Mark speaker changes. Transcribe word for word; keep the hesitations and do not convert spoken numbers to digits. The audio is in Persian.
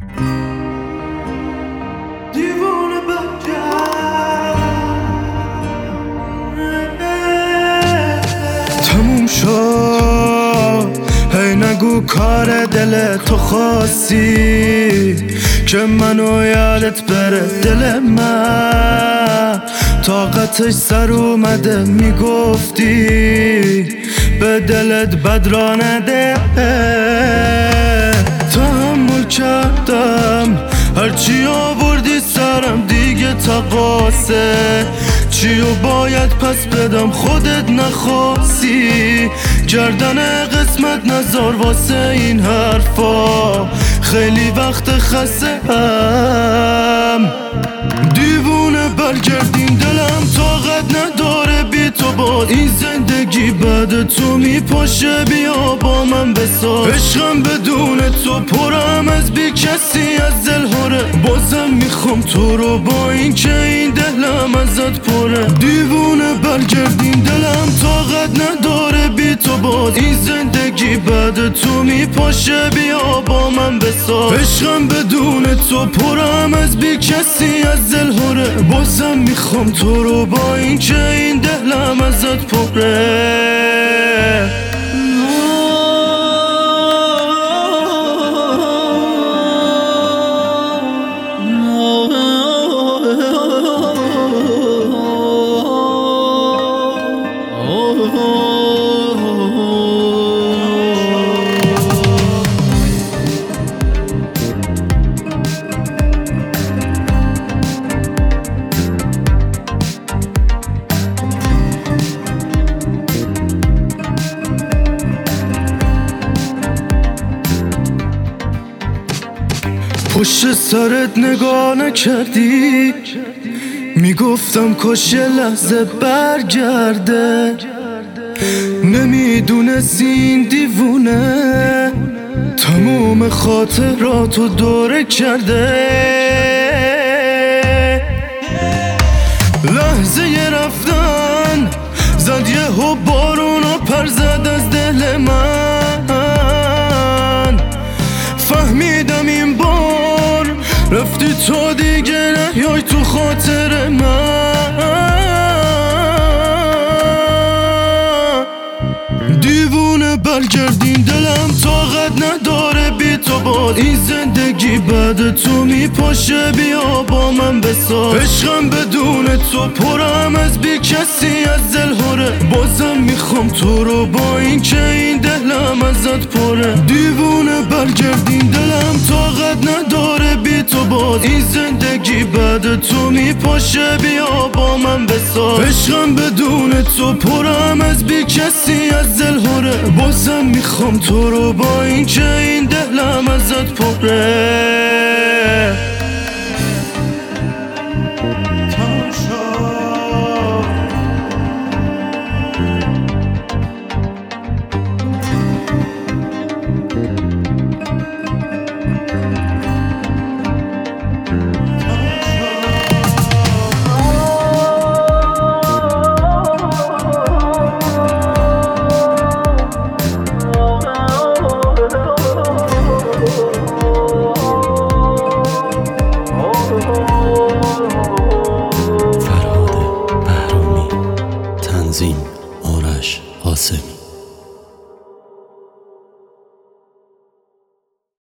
Speaker 1: دیوونه تموم شد، هی نگو کار دل تو خواستی که منو یادت بره. دل من طاقتش سر اومده، میگفتی به دلت بد را نده. تحمل کردم هرچی آوردی سرم، دیگه تقاسه چیو باید پس بدم. خودت نخواستی گردن قسمت نزار واسه این حرفا، خیلی وقت خسته هم. دیوونه برگردین دلم طاقت نداره بی تو، باز این زندگی بعد تو میپاشه. بیا با من بساز عشقم بدون تو، پرم از بی کسی از دلهوره. بازم میخوام تو رو با این که این دلم ازت پره. دیوونه برگردین دلم طاقت نداره بی تو، باز این زندگی بعد تو میپاشه. بیا با من بساز عشقم بدون تو، پرم از بی کسی از دلهوره. بازم میخوام تو رو با این که این دلم ازت پره. پشت سرت نگاه نکردی، میگفتم کاش یه لحظه برگرده. نمیدونستی این دیوونه تموم خاطراتو دوره کرده. لحظه ی رفتن زد یهو بارون و پر زد از دل من. فهمیدم این بار رفتی تو دیگه نیای تو خاطر من. دیوونه برگردین دلم طاقت نداره بی تو، باز این زندگی بعد تو میپاشه. بیا با من بساز عشقم بدون تو، پرم از بی کسی از دلهوره. بازم میخوام تو رو با این که این دلم ازت پره. دیوونه برگردین دلم طاقت نداره بی تو، باز این زندگی بعد تو میپاشه. بیا با من بساز عشقم بدون تو، پرم از بی کسی از دلهوره. بازم میخوام تو رو با این که این دلم ازت پره.